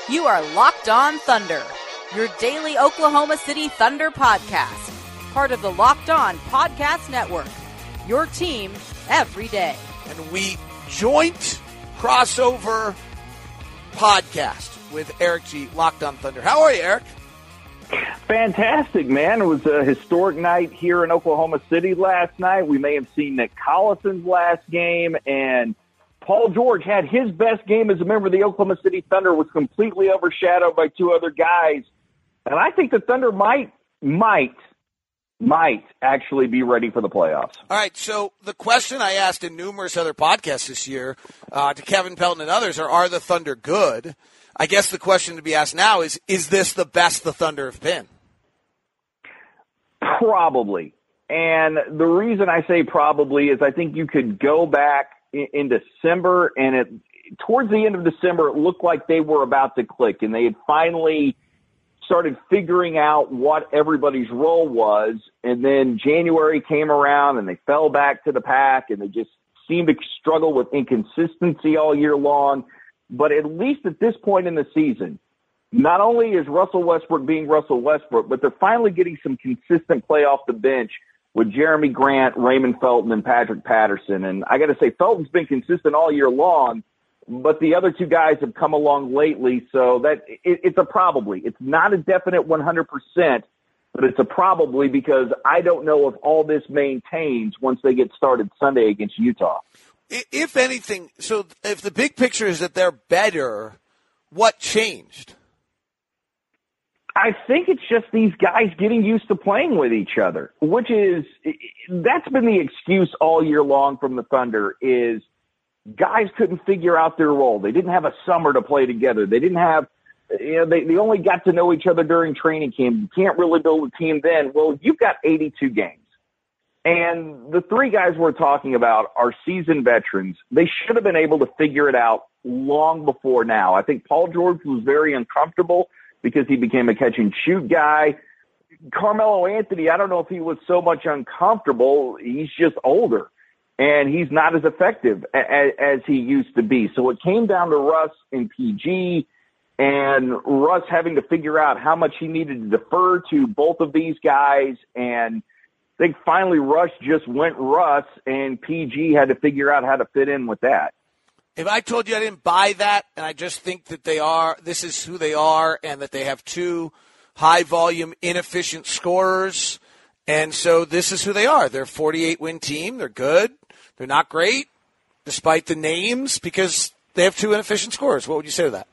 You are Locked On Thunder, your daily Oklahoma City Thunder podcast. Part of the Locked On Podcast Network, your team every day. And we joint crossover podcast with Eric G, Locked On Thunder. How are you, Eric? Fantastic, man. It was a historic night here in Oklahoma City last night. We may have seen Nick Collison's last game, and Paul George had his best game as a member of the Oklahoma City Thunder, was completely overshadowed by two other guys. And I think the Thunder might actually be ready for the playoffs. All right, so the question I asked in numerous other podcasts this year to Kevin Pelton and others are the Thunder good? I guess the question to be asked now is this the best the Thunder have been? Probably. And the reason I say probably is I think you could go back in December, and towards the end of December, it looked like they were about to click, and they had finally started figuring out what everybody's role was. And then January came around, and they fell back to the pack, and they just seemed to struggle with inconsistency all year long. But at least at this point in the season, not only is Russell Westbrook being Russell Westbrook, but they're finally getting some consistent play off the bench with Jeremy Grant, Raymond Felton, and Patrick Patterson. And I got to say, Felton's been consistent all year long, but the other two guys have come along lately, so that it's a probably. It's not a definite 100%, but it's a probably because I don't know if all this maintains once they get started Sunday against Utah. If anything, so if the big picture is that they're better, what changed? I think it's just these guys getting used to playing with each other, that's been the excuse all year long from the Thunder is guys couldn't figure out their role. They didn't have a summer to play together. They didn't have, they only got to know each other during training camp. You can't really build a team then. Well, you've got 82 games. And the three guys we're talking about are seasoned veterans. They should have been able to figure it out long before now. I think Paul George was very uncomfortable because he became a catch-and-shoot guy. Carmelo Anthony, I don't know if he was so much uncomfortable. He's just older, and he's not as effective as he used to be. So it came down to Russ and PG, and Russ having to figure out how much he needed to defer to both of these guys. And I think finally Russ just went Russ, and PG had to figure out how to fit in with that. If I told you I didn't buy that, and I just think that this is who they are, and that they have two high-volume, inefficient scorers, and so this is who they are. They're a 48-win team. They're good. They're not great, despite the names, because they have two inefficient scorers. What would you say to that?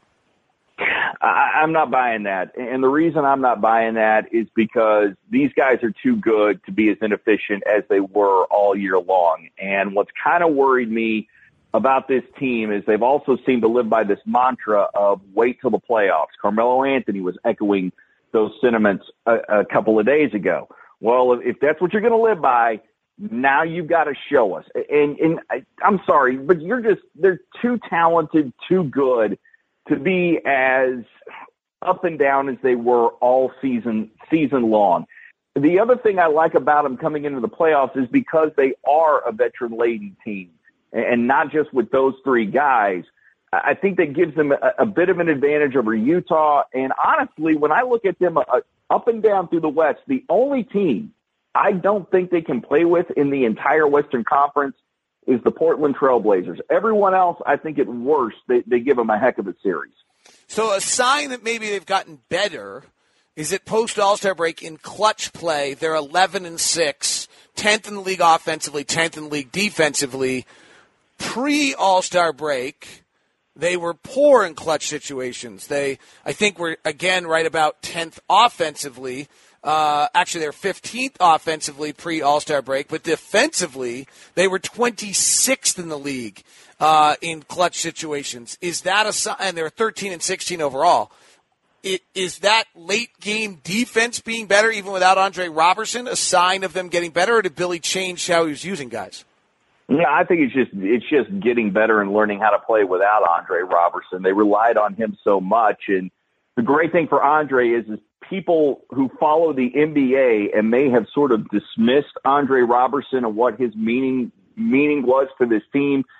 I'm not buying that. And the reason I'm not buying that is because these guys are too good to be as inefficient as they were all year long. And what's kind of worried me about this team is they've also seemed to live by this mantra of wait till the playoffs. Carmelo Anthony was echoing those sentiments a couple of days ago. Well, if that's what you're going to live by, now you've got to show us. And I'm sorry, but they're too talented, too good to be as up and down as they were all season long. The other thing I like about them coming into the playoffs is because they are a veteran-laden team, and not just with those three guys. I think that gives them a bit of an advantage over Utah. And honestly, when I look at them up and down through the West, the only team I don't think they can play with in the entire Western Conference is the Portland Trail Blazers. Everyone else, I think at worst, they give them a heck of a series. So a sign that maybe they've gotten better is that post-All-Star break in clutch play, they're 11-6, 10th in the league offensively, 10th in the league defensively. Pre-All-Star break, they were poor in clutch situations. I think were, again, right about 10th offensively. Actually, they're 15th offensively pre-All-Star break, but defensively, they were 26th in the league in clutch situations. Is that a sign? And they're 13-16 overall. Is that late-game defense being better, even without Andre Robertson, a sign of them getting better, or did Billy change how he was using guys? Yeah, I think it's just getting better and learning how to play without Andre Robertson. They relied on him so much, and the great thing for Andre is people who follow the NBA and may have sort of dismissed Andre Robertson and what his meaning was to this team.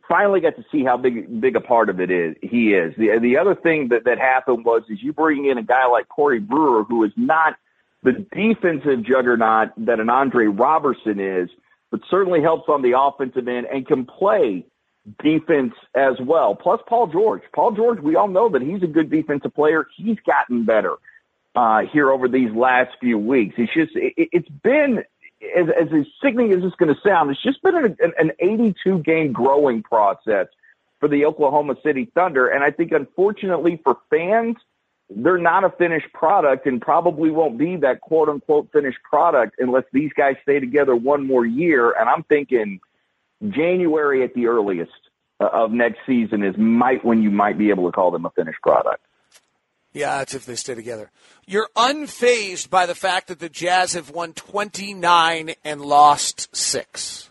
finally got to see how big a part of it is. He is. The other thing that happened was you bring in a guy like Corey Brewer, who is not the defensive juggernaut that an Andre Robertson is, but certainly helps on the offensive end and can play defense as well. Plus Paul George. Paul George, we all know that he's a good defensive player. He's gotten better here over these last few weeks. It's been, as sickening as it's going to sound, it's just been an 82-game growing process for the Oklahoma City Thunder. And I think, unfortunately for fans, they're not a finished product and probably won't be that quote-unquote finished product unless these guys stay together one more year. And I'm thinking January at the earliest of next season is when you might be able to call them a finished product. Yeah, that's if they stay together. You're unfazed by the fact that the Jazz have won 29 and lost 6.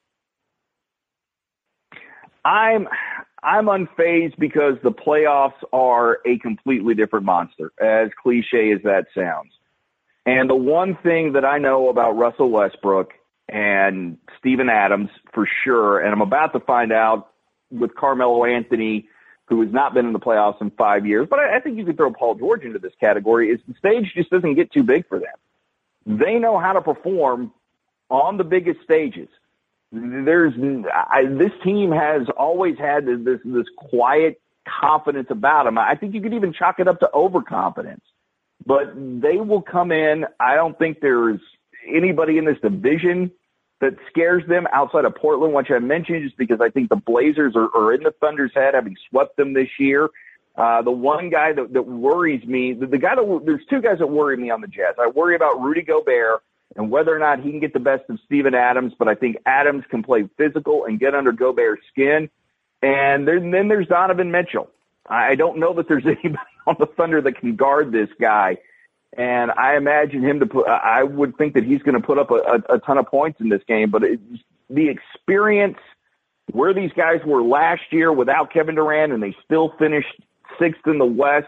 I'm unfazed because the playoffs are a completely different monster, as cliche as that sounds. And the one thing that I know about Russell Westbrook and Steven Adams for sure, and I'm about to find out with Carmelo Anthony, who has not been in the playoffs in 5 years, but I think you could throw Paul George into this category, is the stage just doesn't get too big for them. They know how to perform on the biggest stages. This team has always had this quiet confidence about them. I think you could even chalk it up to overconfidence. But they will come in. I don't think there's anybody in this division that scares them outside of Portland, which I mentioned just because I think the Blazers are in the Thunder's head, having swept them this year. The one guy that worries me, there's two guys that worry me on the Jazz. I worry about Rudy Gobert and whether or not he can get the best of Steven Adams, but I think Adams can play physical and get under Gobert's skin. And then there's Donovan Mitchell. I don't know that there's anybody on the Thunder that can guard this guy. And I imagine him I would think that he's going to put up a ton of points in this game, but the experience where these guys were last year without Kevin Durant and they still finished 6th in the West.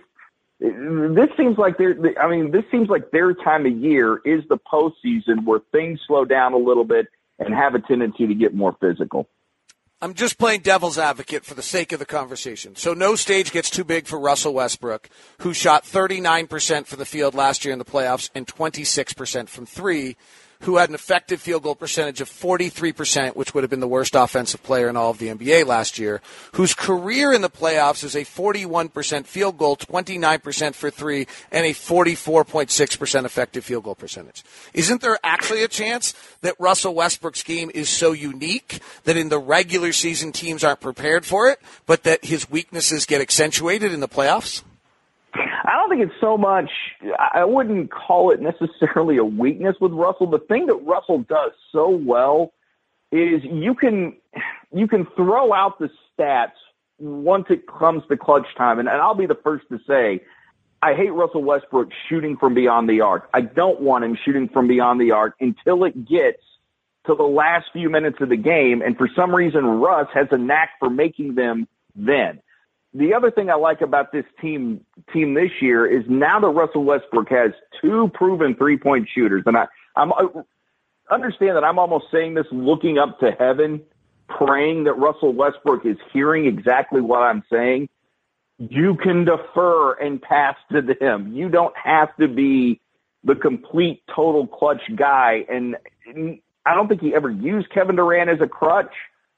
This seems like their time of year is the postseason where things slow down a little bit and have a tendency to get more physical. I'm just playing devil's advocate for the sake of the conversation. So no stage gets too big for Russell Westbrook, who shot 39% for the field last year in the playoffs and 26% from 3, who had an effective field goal percentage of 43%, which would have been the worst offensive player in all of the NBA last year, whose career in the playoffs is a 41% field goal, 29% for 3, and a 44.6% effective field goal percentage. Isn't there actually a chance that Russell Westbrook's game is so unique that in the regular season teams aren't prepared for it, but that his weaknesses get accentuated in the playoffs? I don't think it's so much – I wouldn't call it necessarily a weakness with Russell. The thing that Russell does so well is you can throw out the stats once it comes to clutch time. And I'll be the first to say I hate Russell Westbrook shooting from beyond the arc. I don't want him shooting from beyond the arc until it gets to the last few minutes of the game. And for some reason, Russ has a knack for making them then. The other thing I like about this team this year is now that Russell Westbrook has 2 proven three-point shooters, and I understand that I'm almost saying this looking up to heaven, praying that Russell Westbrook is hearing exactly what I'm saying. You can defer and pass to them. You don't have to be the complete total clutch guy. And I don't think he ever used Kevin Durant as a crutch.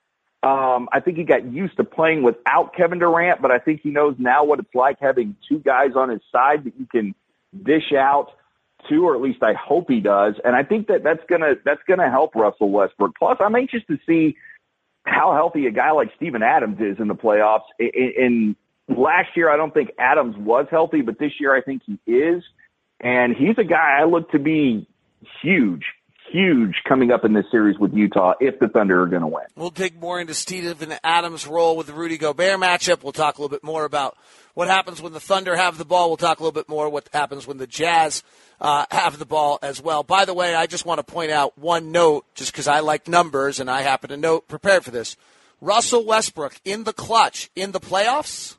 I think he got used to playing without Kevin Durant, but I think he knows now what it's like having 2 guys on his side that you can dish out to, or at least I hope he does. And I think that's gonna help Russell Westbrook. Plus, I'm anxious to see how healthy a guy like Steven Adams is in the playoffs. In last year, I don't think Adams was healthy, but this year I think he is. And he's a guy I look to be huge coming up in this series with Utah if the Thunder are going to win. We'll dig more into Steven Adams' role with the Rudy Gobert matchup. We'll talk a little bit more about what happens when the Thunder have the ball. We'll talk a little bit more what happens when the Jazz have the ball as well. By the way, I just want to point out one note, just because I like numbers and I happen to prepare for this. Russell Westbrook in the clutch in the playoffs,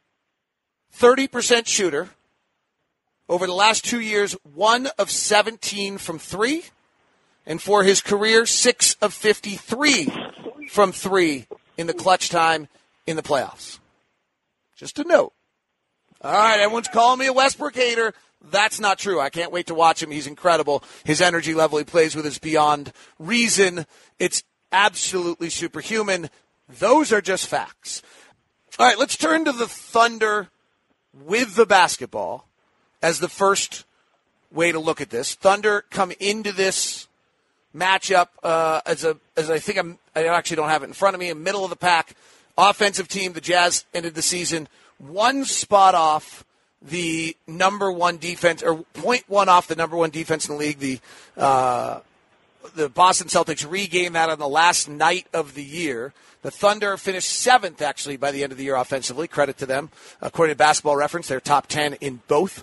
30% shooter. Over the last 2 years, 1 of 17 from 3. And for his career, 6 of 53 from 3 in the clutch time in the playoffs. Just a note. All right, everyone's calling me a Westbrook hater. That's not true. I can't wait to watch him. He's incredible. His energy level he plays with is beyond reason. It's absolutely superhuman. Those are just facts. All right, let's turn to the Thunder with the basketball as the first way to look at this. Thunder come into this matchup as I actually don't have it in front of me, a middle of the pack offensive team. The Jazz ended the season one spot off the number one defense, or 0.1 off the number one defense in the league. The Boston Celtics regained that on the last night of the year. The Thunder finished 7th, actually, by the end of the year offensively. Credit to them. According to Basketball Reference, they're top 10 in both.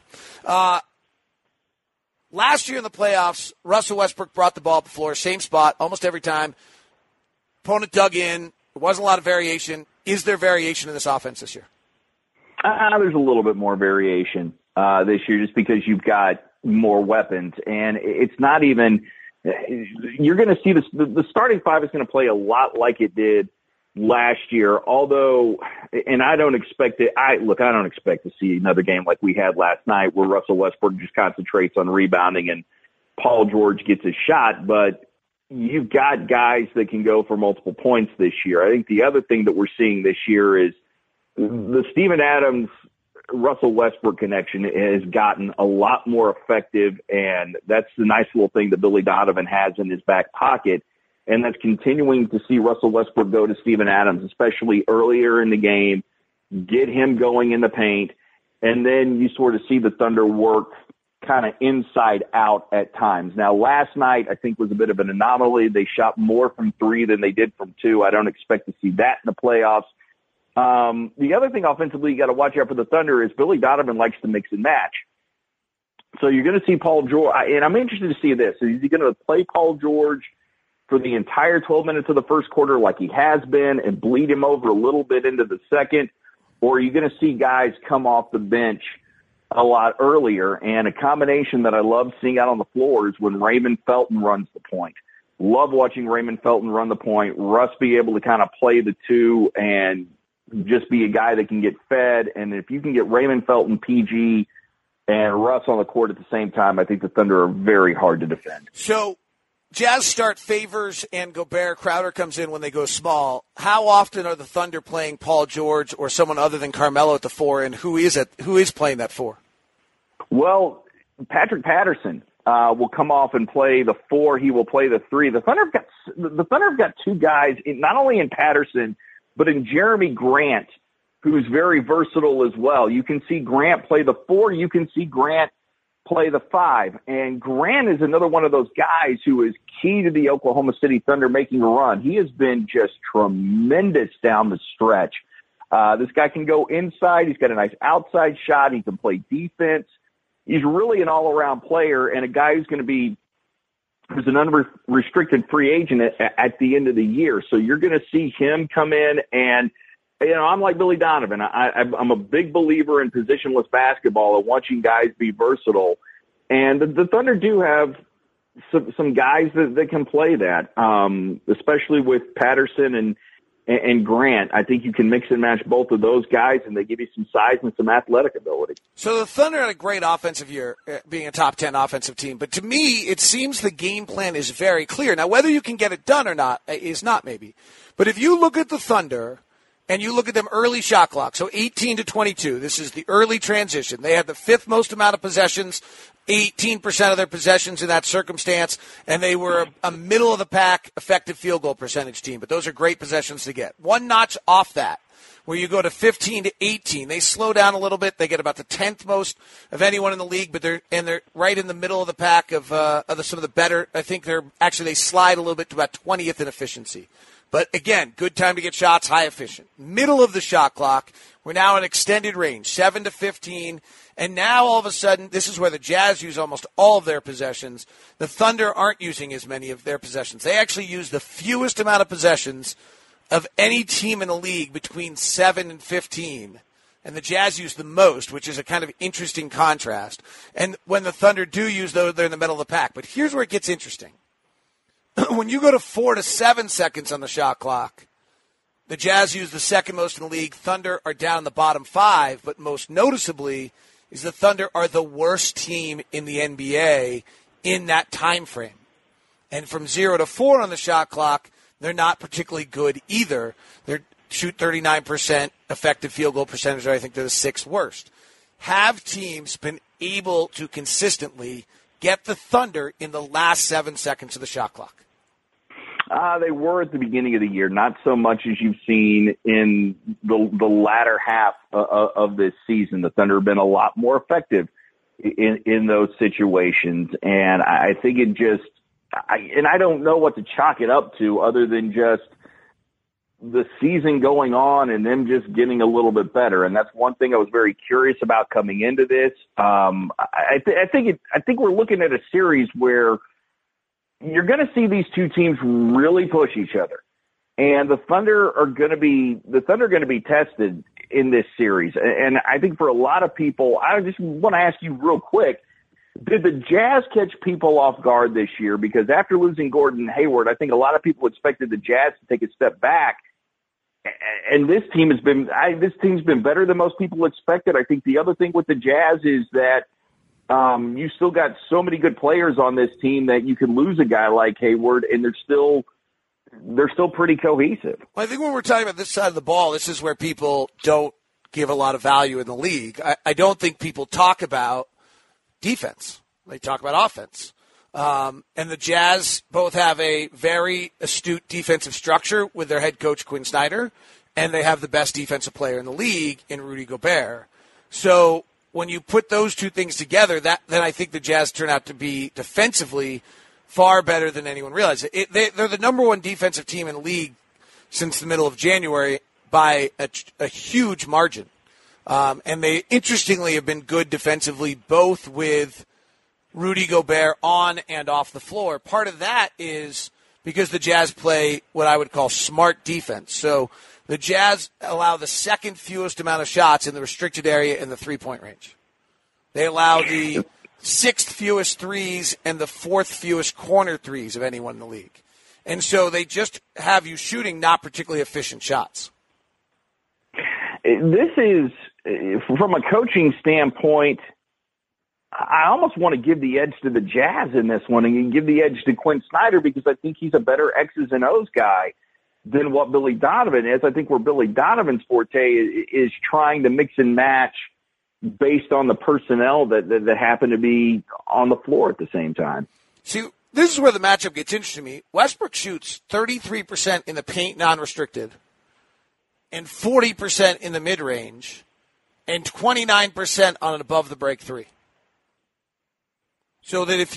Last year in the playoffs, Russell Westbrook brought the ball up the floor, same spot, almost every time. Opponent dug in. There wasn't a lot of variation. Is there variation in this offense this year? There's a little bit more variation this year just because you've got more weapons. And it's not even – you're going to see this – the starting five is going to play a lot like it did last year, although – and I don't expect it – I don't expect to see another game like we had last night where Russell Westbrook just concentrates on rebounding and Paul George gets a shot. But you've got guys that can go for multiple points this year. I think the other thing that we're seeing this year is the Steven Adams Russell Westbrook connection has gotten a lot more effective, and that's the nice little thing that Billy Donovan has in his back pocket, and that's continuing to see Russell Westbrook go to Steven Adams, especially earlier in the game, get him going in the paint, and then you sort of see the Thunder work kind of inside out at times. Now, last night I think was a bit of an anomaly. They shot more from three than they did from two. I don't expect to see that in the playoffs. The other thing offensively you got to watch out for the Thunder is Billy Donovan likes to mix and match. So you're going to see Paul George, and I'm interested to see this. Is he going to play Paul George for the entire 12 minutes of the first quarter like he has been and bleed him over a little bit into the second? Or are you going to see guys come off the bench a lot earlier? And a combination that I love seeing out on the floor is when Raymond Felton runs the point. Love watching Raymond Felton run the point. Russ be able to kind of play the two and just be a guy that can get fed. And if you can get Raymond Felton, PG, and Russ on the court at the same time, I think the Thunder are very hard to defend. So Jazz start Favors and Gobert. Crowder comes in when they go small. How often are the Thunder playing Paul George or someone other than Carmelo at the four, and who is playing that four? Well, Patrick Patterson will come off and play the four. He will play the three. The Thunder have got two guys, not only in Patterson, but in Jeremy Grant, who's very versatile as well. You can see Grant play the four. You can see Grant play the five. And Grant is another one of those guys who is key to the Oklahoma City Thunder making a run. He has been just tremendous down the stretch. This guy can go inside. He's got a nice outside shot. He can play defense. He's really an all-around player and a guy who's an unrestricted free agent at the end of the year. So you're going to see him come in, and I'm like Billy Donovan. I'm a big believer in positionless basketball and watching guys be versatile. And the Thunder do have some guys that can play that, especially with Patterson and Grant. I think you can mix and match both of those guys, and they give you some size and some athletic ability. So the Thunder had a great offensive year, being a top 10 offensive team. But to me, it seems the game plan is very clear. Now, whether you can get it done or not is not maybe. But if you look at the Thunder and you look at them early shot clock, so 18 to 22, this is the early transition. They had the fifth most amount of possessions, 18% of their possessions in that circumstance, and they were a middle-of-the-pack effective field goal percentage team. But those are great possessions to get. One notch off that, where you go to 15 to 18, they slow down a little bit. They get about the 10th most of anyone in the league, but they're right in the middle of the pack of some of the better. I think they slide a little bit to about 20th in efficiency. But again, good time to get shots, high efficient. Middle of the shot clock, we're now in extended range, 7 to 15. And now all of a sudden, this is where the Jazz use almost all of their possessions. The Thunder aren't using as many of their possessions. They actually use the fewest amount of possessions of any team in the league between 7 and 15. And the Jazz use the most, which is a kind of interesting contrast. And when the Thunder do use those, they're in the middle of the pack. But here's where it gets interesting. When you go to 4 to 7 seconds on the shot clock, The Jazz use the second most in the league. Thunder are down in the bottom 5, but most noticeably is the Thunder are the worst team in the NBA in that time frame. And from 0 to 4 on the shot clock, they're not particularly good either. They shoot 39% effective field goal percentage. I think they're the 6th worst. Have teams been able to consistently get the Thunder in the last 7 seconds of the shot clock? They were at the beginning of the year, not so much as you've seen in the latter half of this season. The Thunder have been a lot more effective in those situations, and I think it just I don't know what to chalk it up to other than just the season going on and them just getting a little bit better. And that's one thing I was very curious about coming into this. I think we're looking at a series where you're going to see these two teams really push each other, and the Thunder are going to be tested in this series. And I think for a lot of people, I just want to ask you real quick, did the Jazz catch people off guard this year? Because after losing Gordon Hayward, I think a lot of people expected the Jazz to take a step back. And this team's been better than most people expected. I think the other thing with the Jazz is that you still got so many good players on this team that you can lose a guy like Hayward, and they're still pretty cohesive. Well, I think when we're talking about this side of the ball, this is where people don't give a lot of value in the league. I don't think people talk about defense. They talk about offense. And the Jazz both have a very astute defensive structure with their head coach, Quinn Snyder, and they have the best defensive player in the league in Rudy Gobert. So when you put those two things together, then I think the Jazz turn out to be defensively far better than anyone realized. They're the number one defensive team in the league since the middle of January by a huge margin. And they, interestingly, have been good defensively, both with Rudy Gobert on and off the floor. Part of that is because the Jazz play what I would call smart defense. So the Jazz allow the second fewest amount of shots in the restricted area in the three-point range. They allow the 6th fewest threes and the 4th fewest corner threes of anyone in the league. And so they just have you shooting not particularly efficient shots. This is, from a coaching standpoint, I almost want to give the edge to the Jazz in this one and give the edge to Quinn Snyder because I think he's a better X's and O's guy than what Billy Donovan is. I think where Billy Donovan's forte is trying to mix and match based on the personnel that happen to be on the floor at the same time. See, this is where the matchup gets interesting to me. Westbrook shoots 33% in the paint non-restricted and 40% in the mid-range and 29% on an above-the-break three. So that if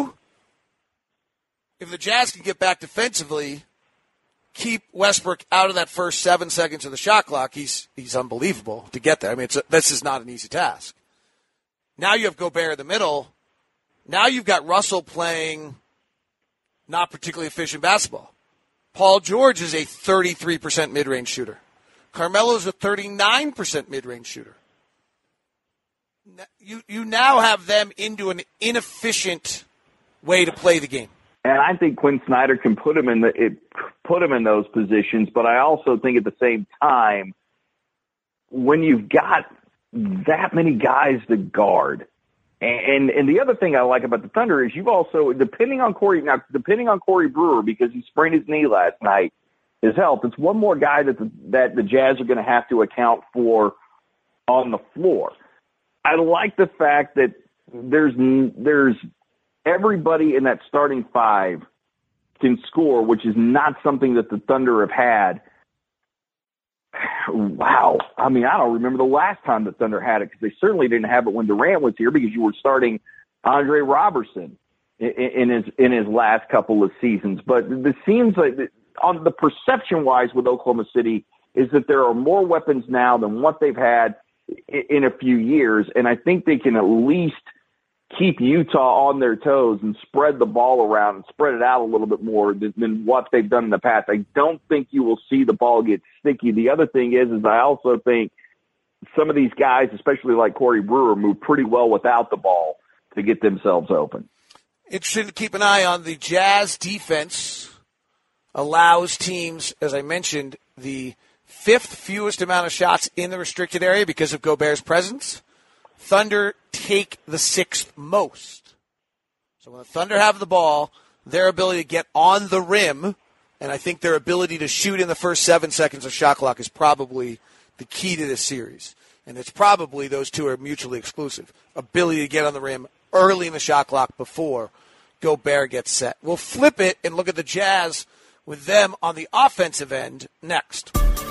the Jazz can get back defensively, keep Westbrook out of that first 7 seconds of the shot clock, he's unbelievable to get there. I mean, this is not an easy task. Now you have Gobert in the middle. Now you've got Russell playing not particularly efficient basketball. Paul George is a 33% mid-range shooter. Carmelo's a 39% mid-range shooter. You now have them into an inefficient way to play the game. And I think Quinn Snyder can put him in those positions, but I also think at the same time, when you've got that many guys to guard, and the other thing I like about the Thunder is you've also, depending on Corey Brewer, because he sprained his knee last night, his health, it's one more guy that the Jazz are going to have to account for on the floor. I like the fact that there's everybody in that starting five can score, which is not something that the Thunder have had. Wow. I mean, I don't remember the last time the Thunder had it because they certainly didn't have it when Durant was here because you were starting Andre Robertson in his last couple of seasons. But it seems like on the perception-wise with Oklahoma City is that there are more weapons now than what they've had in a few years, and I think they can at least keep Utah on their toes and spread the ball around and spread it out a little bit more than what they've done in the past. I don't think you will see the ball get sticky. The other thing is I also think some of these guys, especially like Corey Brewer, move pretty well without the ball to get themselves open. Interesting to keep an eye on. The Jazz defense allows teams, as I mentioned, the 5th fewest amount of shots in the restricted area because of Gobert's presence. Thunder take the 6th most. So when the Thunder have the ball, their ability to get on the rim, and I think their ability to shoot in the first 7 seconds of shot clock is probably the key to this series. And it's probably those two are mutually exclusive. Ability to get on the rim early in the shot clock before Gobert gets set. We'll flip it and look at the Jazz with them on the offensive end next.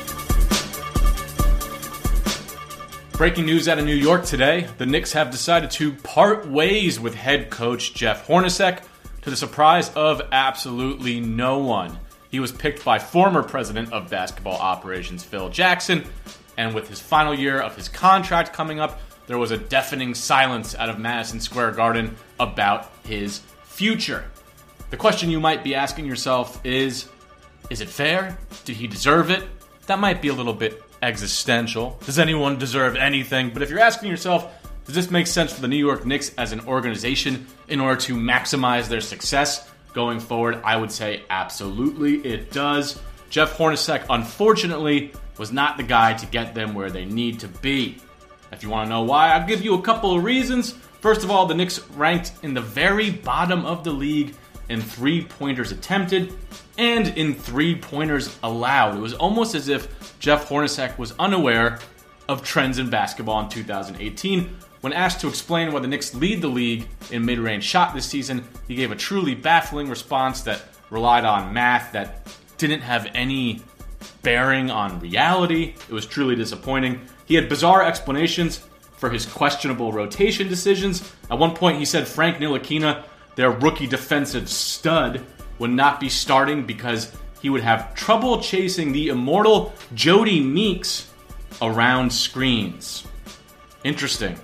Breaking news out of New York today. The Knicks have decided to part ways with head coach Jeff Hornacek to the surprise of absolutely no one. He was picked by former president of basketball operations Phil Jackson, and with his final year of his contract coming up, there was a deafening silence out of Madison Square Garden about his future. The question you might be asking yourself is it fair? Did he deserve it? That might be a little bit existential. Does anyone deserve anything? But if you're asking yourself, does this make sense for the New York Knicks as an organization in order to maximize their success going forward? I would say absolutely it does. Jeff Hornacek, unfortunately, was not the guy to get them where they need to be. If you want to know why, I'll give you a couple of reasons. First of all, the Knicks ranked in the very bottom of the league in three-pointers attempted and in three-pointers allowed. It was almost as if Jeff Hornacek was unaware of trends in basketball in 2018. When asked to explain why the Knicks lead the league in mid-range shot this season, he gave a truly baffling response that relied on math that didn't have any bearing on reality. It was truly disappointing. He had bizarre explanations for his questionable rotation decisions. At one point, he said Frank Ntilikina, their rookie defensive stud, would not be starting because he would have trouble chasing the immortal Jody Meeks around screens. Interesting.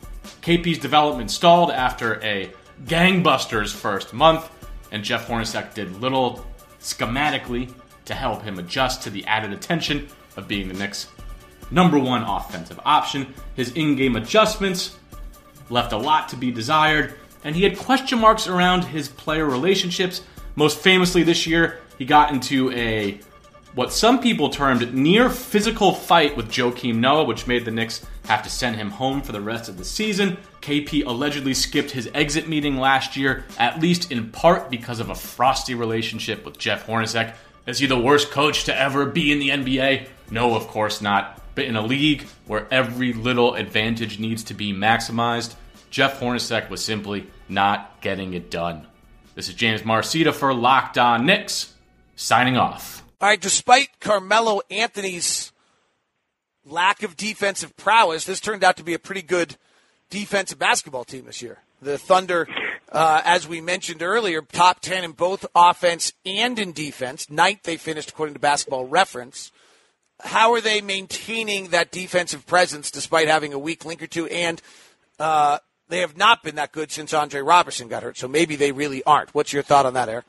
KP's development stalled after a gangbusters first month, and Jeff Hornacek did little schematically to help him adjust to the added attention of being the Knicks' number one offensive option. His in-game adjustments left a lot to be desired, and he had question marks around his player relationships. Most famously this year, he got into a, what some people termed, near physical fight with Joakim Noah, which made the Knicks have to send him home for the rest of the season. KP allegedly skipped his exit meeting last year, at least in part because of a frosty relationship with Jeff Hornacek. Is he the worst coach to ever be in the NBA? No, of course not. But in a league where every little advantage needs to be maximized, Jeff Hornacek was simply not getting it done. This is James Marcita for Locked On Knicks, signing off. All right, despite Carmelo Anthony's lack of defensive prowess, this turned out to be a pretty good defensive basketball team this year. The Thunder, as we mentioned earlier, top 10 in both offense and in defense. Ninth they finished according to Basketball Reference. How are they maintaining that defensive presence despite having a weak link or two? And they have not been that good since Andre Robertson got hurt, so maybe they really aren't. What's your thought on that, Eric?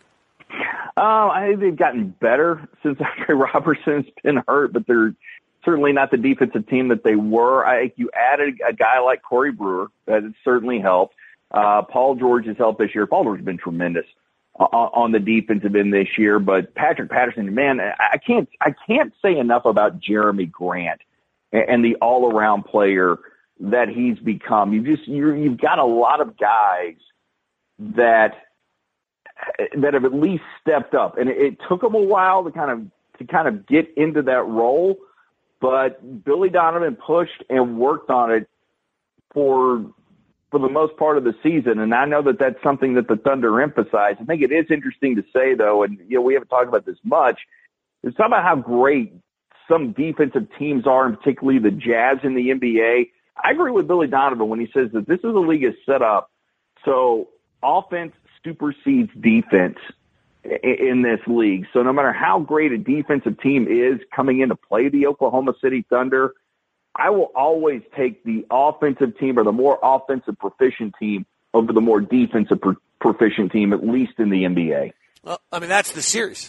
I think they've gotten better since Andre Robertson's been hurt, but they're certainly not the defensive team that they were. I think you added a guy like Corey Brewer. That certainly helped. Paul George has helped this year. Paul George has been tremendous on the defensive end this year, but Patrick Patterson, man, I can't say enough about Jeremy Grant and the all-around player that he's become. You've got a lot of guys that have at least stepped up, and it took them a while to kind of get into that role. But Billy Donovan pushed and worked on it for the most part of the season, and I know that that's something that the Thunder emphasize. I think it is interesting to say, though, and we haven't talked about this much, is talk about how great some defensive teams are, and particularly the Jazz in the NBA. I agree with Billy Donovan when he says that this is a league is set up so offense supersedes defense in this league. So no matter how great a defensive team is coming in to play the Oklahoma City Thunder, I will always take the offensive team or the more offensive proficient team over the more defensive proficient team, at least in the NBA. Well, I mean, that's the series.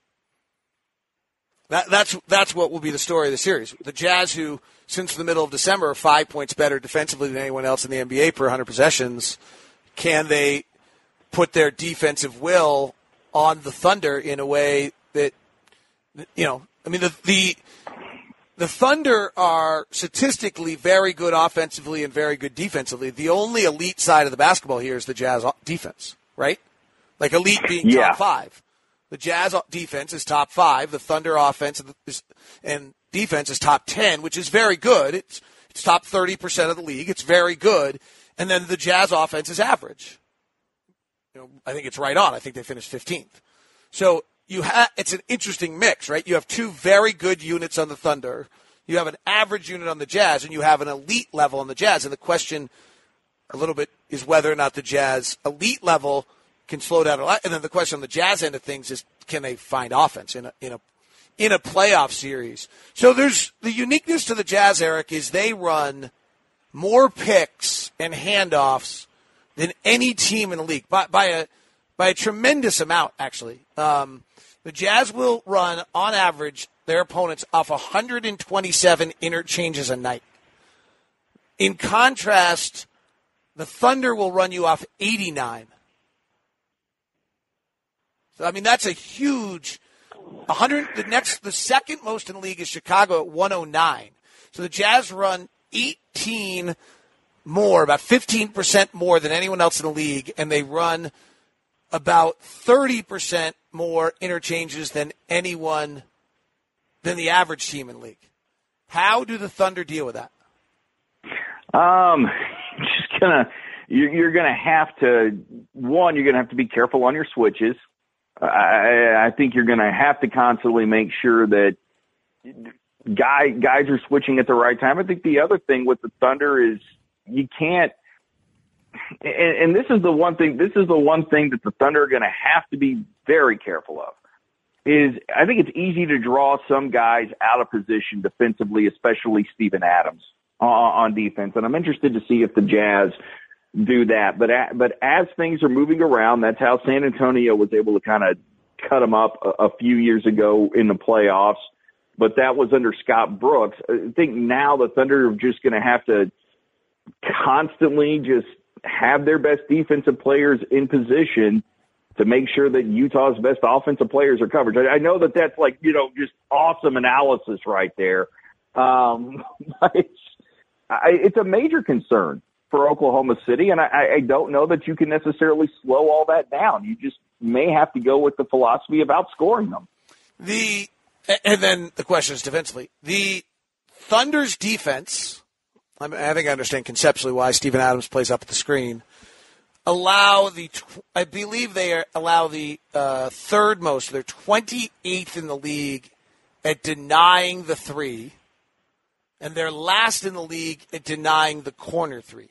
That's what will be the story of the series. The Jazz, who since the middle of December are 5 points better defensively than anyone else in the NBA per 100 possessions, can they put their defensive will on the Thunder in a way that, I mean, the Thunder are statistically very good offensively and very good defensively. The only elite side of the basketball here is the Jazz defense, right? Like elite being top 5. The Jazz defense is top 5. The Thunder offense and defense is top 10, which is very good. It's top 30% of the league. It's very good. And then the Jazz offense is average. I think it's right on. I think they finished 15th. So it's an interesting mix, right? You have two very good units on the Thunder. You have an average unit on the Jazz, and you have an elite level on the Jazz. And the question a little bit is whether or not the Jazz elite level can slow down a lot. And then the question on the Jazz end of things is, can they find offense in a playoff series? So there's the uniqueness to the Jazz, Eric, is they run more picks and handoffs than any team in the league by a tremendous amount, actually. The Jazz will run, on average, their opponents off 127 interchanges a night. In contrast, the Thunder will run you off 89. So, I mean, that's a huge 100. The second most in the league is Chicago at 109. So the Jazz run 18 more, about 15% more than anyone else in the league, and they run about 30% more interchanges than the average team in the league. How do the Thunder deal with that? You're gonna have to, one, you're gonna have to be careful on your switches. I think you're gonna have to constantly make sure that guys are switching at the right time. I think the other thing with the Thunder is you can't, and this is the one thing that the Thunder are going to have to be very careful of, is I think it's easy to draw some guys out of position defensively, especially Steven Adams on defense. And I'm interested to see if the Jazz do that. But as things are moving around, that's how San Antonio was able to kind of cut them up a few years ago in the playoffs. But that was under Scott Brooks. I think now the Thunder are just going to have to constantly just have their best defensive players in position to make sure that Utah's best offensive players are covered. I know that that's like, just awesome analysis right there. But it's a major concern for Oklahoma City, and I don't know that you can necessarily slow all that down. You just may have to go with the philosophy of outscoring them. And then the question is defensively. The Thunder's defense, I think I understand conceptually why Steven Adams plays up at the screen, allow the third most. They're 28th in the league at denying the three, and they're last in the league at denying the corner three.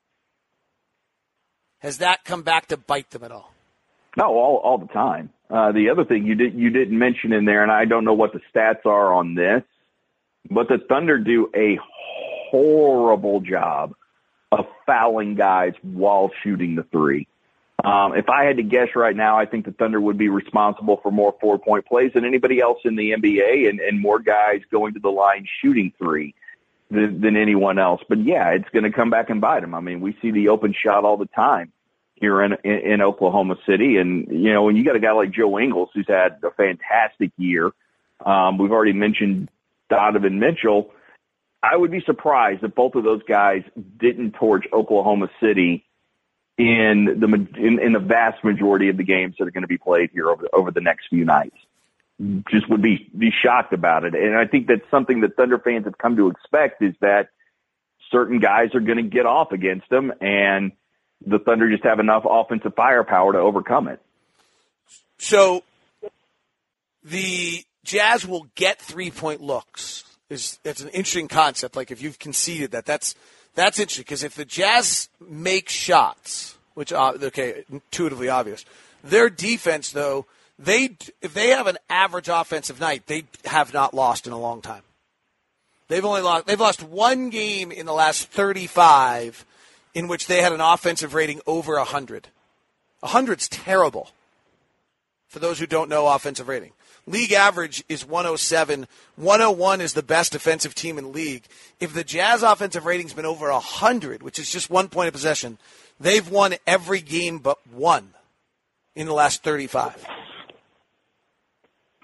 Has that come back to bite them at all? No, all the time. The other thing you didn't mention in there, and I don't know what the stats are on this, but the Thunder do a horrible job of fouling guys while shooting the three. If I had to guess right now, I think the Thunder would be responsible for more 4-point plays than anybody else in the NBA, and more guys going to the line shooting three than anyone else. But yeah, it's going to come back and bite them. I mean, we see the open shot all the time here in Oklahoma City. And, when you got a guy like Joe Ingles, who's had a fantastic year, we've already mentioned Donovan Mitchell. I would be surprised if both of those guys didn't torch Oklahoma City in the vast majority of the games that are going to be played here over the next few nights. Just would be shocked about it. And I think that's something that Thunder fans have come to expect, is that certain guys are going to get off against them, and the Thunder just have enough offensive firepower to overcome it. So the Jazz will get 3-point looks. It's an interesting concept. Like if you've conceded that's interesting, because if the Jazz make shots, which intuitively obvious, their defense though, if they have an average offensive night, they have not lost in a long time. They've lost one game in the last 35 in which they had an offensive rating over 100. 100's terrible. For those who don't know offensive rating, league average is 107. 101 is the best defensive team in the league. If the Jazz offensive rating's been over 100, which is just 1 point of possession, they've won every game but one in the last 35.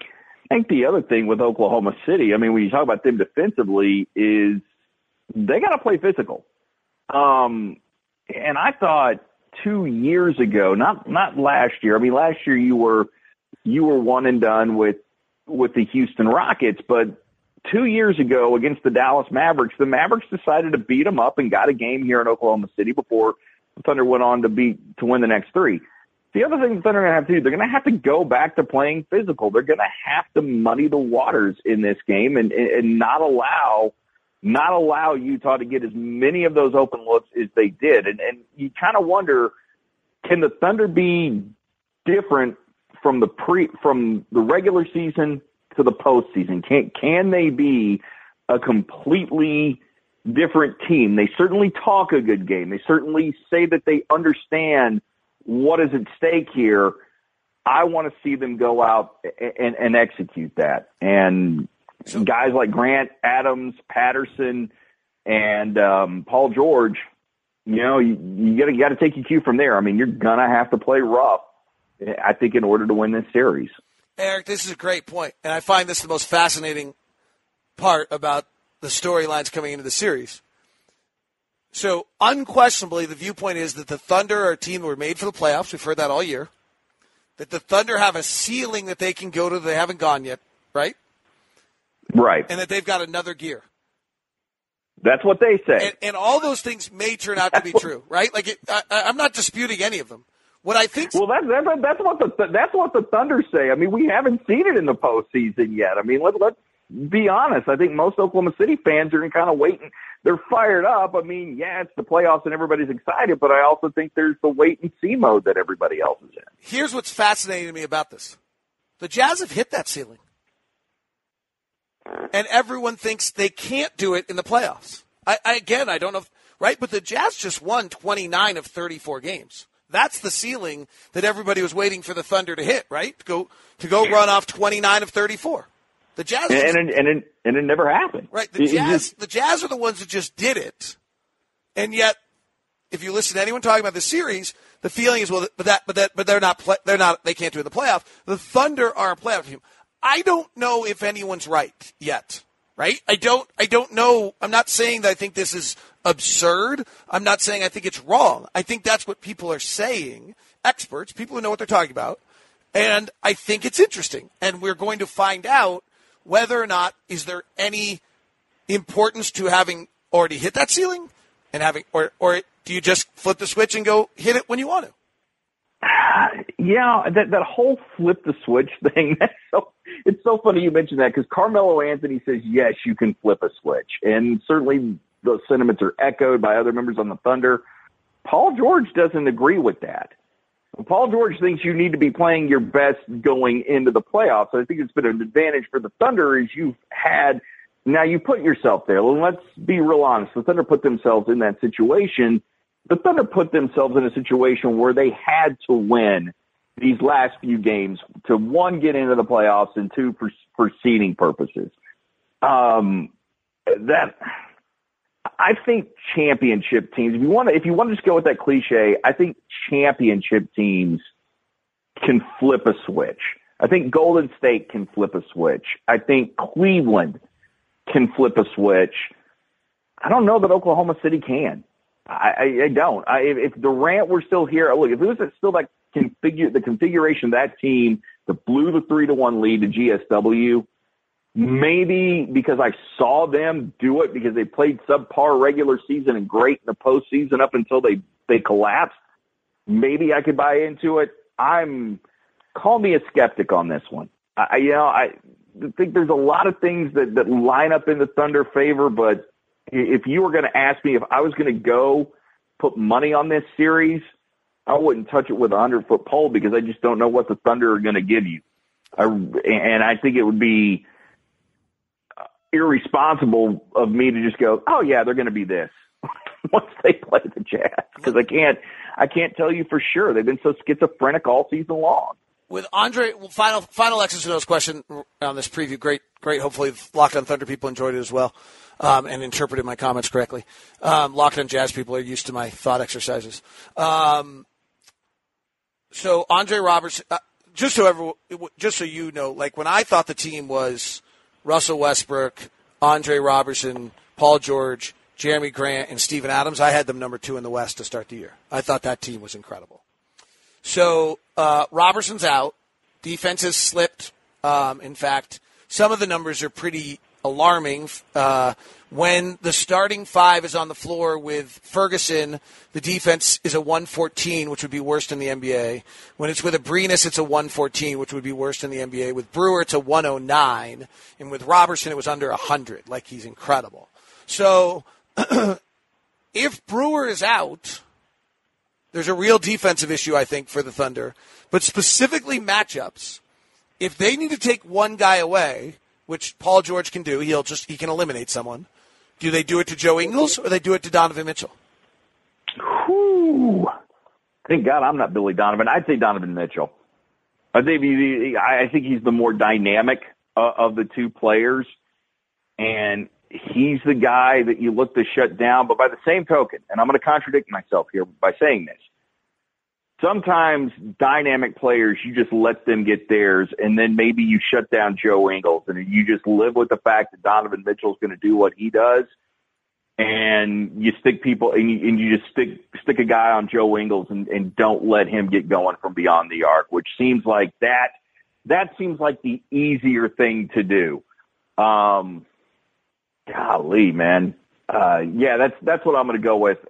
think the other thing with Oklahoma City, I mean, when you talk about them defensively, is they got to play physical. And I thought 2 years ago, not last year. I mean, last year you were one and done with the Houston Rockets, but 2 years ago against the Dallas Mavericks, the Mavericks decided to beat them up and got a game here in Oklahoma City before the Thunder went on to win the next three. The other thing the Thunder are going to have to do, they're going to have to go back to playing physical. They're going to have to muddy the waters in this game and not allow Utah to get as many of those open looks as they did. And you kind of wonder, can the Thunder be different from the regular season to the postseason? Can they be a completely different team? They certainly talk a good game. They certainly say that they understand what is at stake here. I want to see them go out and execute that. And guys like Grant, Adams, Patterson, and Paul George, you got to take your cue from there. I mean, you're going to have to play rough, I think, in order to win this series. Eric, this is a great point, and I find this the most fascinating part about the storylines coming into the series. So, unquestionably, the viewpoint is that the Thunder are a team that were made for the playoffs. We've heard that all year. That the Thunder have a ceiling that they can go to that they haven't gone yet, right? Right. And that they've got another gear. That's what they say. And all those things may turn out to be true, right? Like, I'm not disputing any of them. What I think. Well, that's what the Thunder say. I mean, we haven't seen it in the postseason yet. I mean, let's be honest. I think most Oklahoma City fans are kind of waiting. They're fired up. I mean, yeah, it's the playoffs and everybody's excited, but I also think there's the wait and see mode that everybody else is in. Here's what's fascinating to me about this: the Jazz have hit that ceiling, and everyone thinks they can't do it in the playoffs. I don't know, right? But the Jazz just won 29 of 34 games. That's the ceiling that everybody was waiting for the Thunder to hit, right? To go run off 29 of 34. The Jazz and it never happened. Right. The Jazz are the ones that just did it. And yet, if you listen to anyone talking about the series, the feeling is, well, but they're not they can't do it in the playoff. The Thunder are a playoff team. I don't know if anyone's right yet. Right? I don't know. I'm not saying that I think this is absurd. I'm not saying I think it's wrong. I think that's what people are saying, experts, people who know what they're talking about. And I think it's interesting. And we're going to find out whether or not is there any importance to having already hit that ceiling and having, or do you just flip the switch and go hit it when you want to? Yeah, that whole flip the switch thing, it's so funny you mentioned that because Carmelo Anthony says, yes, you can flip a switch. And certainly those sentiments are echoed by other members on the Thunder. Paul George doesn't agree with that. Paul George thinks you need to be playing your best going into the playoffs. I think it's been an advantage for the Thunder is now you put yourself there. Well, let's be real honest. The Thunder put themselves in that situation. The Thunder put themselves in a situation where they had to win these last few games to, one, get into the playoffs, and two, for seeding purposes. That I think championship teams, if you want to just go with that cliche, I think championship teams can flip a switch. I think Golden State can flip a switch. I think Cleveland can flip a switch. I don't know that Oklahoma City can. I don't. If Durant were still here, look, if it was still that the configuration of that team that blew the 3-1 lead to GSW, maybe because I saw them do it because they played subpar regular season and great in the postseason up until they collapsed, maybe I could buy into it. Call me a skeptic on this one. I think there's a lot of things that line up in the Thunder favor, but if you were going to ask me if I was going to go put money on this series, I wouldn't touch it with a 100-foot pole because I just don't know what the Thunder are going to give you. And I think it would be irresponsible of me to just go, oh, yeah, they're going to be this once they play the Jazz, because I can't tell you for sure. They've been so schizophrenic all season long. With Andre, final X's and O's question on this preview. Great. Hopefully, Locked On Thunder people enjoyed it as well and interpreted my comments correctly. Locked On Jazz people are used to my thought exercises. So Andre Roberts, just so you know, like when I thought the team was Russell Westbrook, Andre Robertson, Paul George, Jeremy Grant, and Steven Adams, I had them number 2 in the West to start the year. I thought that team was incredible. So Robertson's out. Defense has slipped. In fact, some of the numbers are pretty alarming. When the starting 5 is on the floor with Ferguson, the defense is a 114, which would be worst in the NBA. When it's with Abrinas, it's a 114, which would be worst in the NBA. With Brewer, it's a 109. And with Robertson, it was under 100. Like, he's incredible. So if Brewer is out, there's a real defensive issue, I think, for the Thunder. But specifically matchups, if they need to take one guy away, which Paul George can do, he can eliminate someone. Do they do it to Joe Ingles or they do it to Donovan Mitchell? Whew. Thank God I'm not Billy Donovan. I'd say Donovan Mitchell. I think he's the more dynamic of the two players, and he's the guy that you look to shut down. But by the same token, and I'm going to contradict myself here by saying this, sometimes dynamic players, you just let them get theirs, and then maybe you shut down Joe Ingles, and you just live with the fact that Donovan Mitchell's going to do what he does, and you stick people, and you just stick a guy on Joe Ingles and don't let him get going from beyond the arc, which seems like that seems like the easier thing to do. Golly, man. Yeah, that's what I'm going to go with.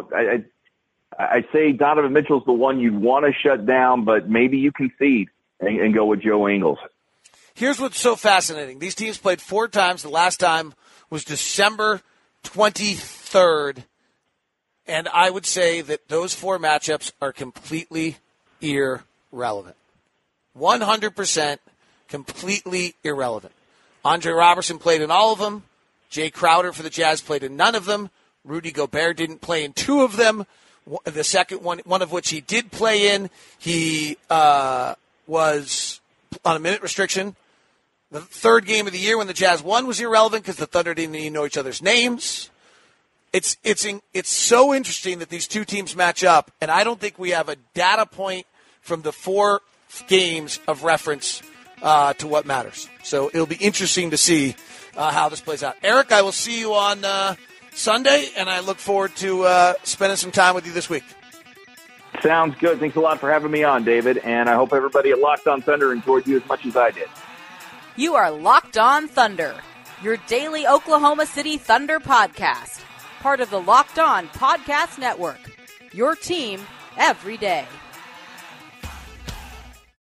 I say Donovan Mitchell's the one you'd want to shut down, but maybe you concede and go with Joe Ingles. Here's what's so fascinating. These teams played 4 times. The last time was December 23rd, and I would say that those 4 matchups are completely irrelevant. 100% completely irrelevant. Andre Robertson played in all of them. Jay Crowder for the Jazz played in none of them. Rudy Gobert didn't play in 2 of them. The second one of which he did play in, he was on a minute restriction. The third game of the year when the Jazz won was irrelevant because the Thunder didn't even know each other's names. It's so interesting that these two teams match up, and I don't think we have a data point from the 4 games of reference to what matters. So it'll be interesting to see how this plays out. Eric, I will see you on Sunday, and I look forward to spending some time with you this week. Sounds good. Thanks a lot for having me on, David, and I hope everybody at Locked On Thunder enjoyed you as much as I did. You are Locked On Thunder, your daily Oklahoma City Thunder podcast, part of the Locked On Podcast Network, your team every day.